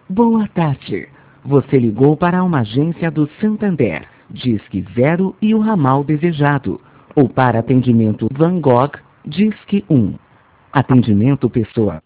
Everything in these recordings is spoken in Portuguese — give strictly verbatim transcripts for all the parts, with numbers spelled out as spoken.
Boa tarde. Você ligou para uma agência do Santander. Disque zero e o ramal desejado. Ou para atendimento Van Gogh, Disque um. Atendimento pessoa.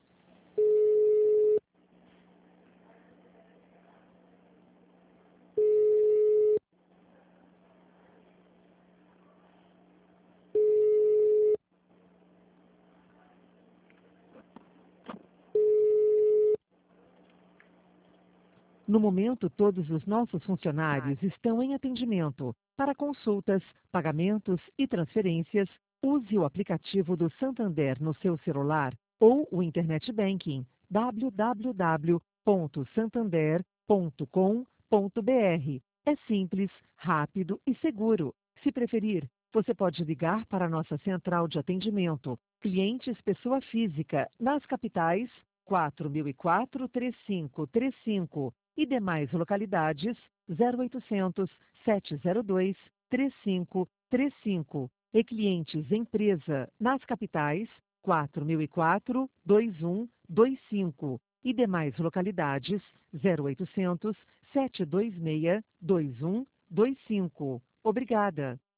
No momento, todos os nossos funcionários estão em atendimento. Para consultas, pagamentos e transferências, use o aplicativo do Santander no seu celular ou o Internet Banking w w w ponto santander ponto com ponto b r. É simples, rápido e seguro. Se preferir, você pode ligar para a nossa central de atendimento, clientes pessoa física, nas capitais quatro mil e quatro, trinta e cinco trinta e cinco e demais localidades zero oitocentos, sete zero dois, três cinco três cinco e clientes empresa nas capitais quatro mil e quatro, vinte e um, vinte e cinco e demais localidades zero oitocentos, sete dois seis, dois um dois cinco. Obrigada.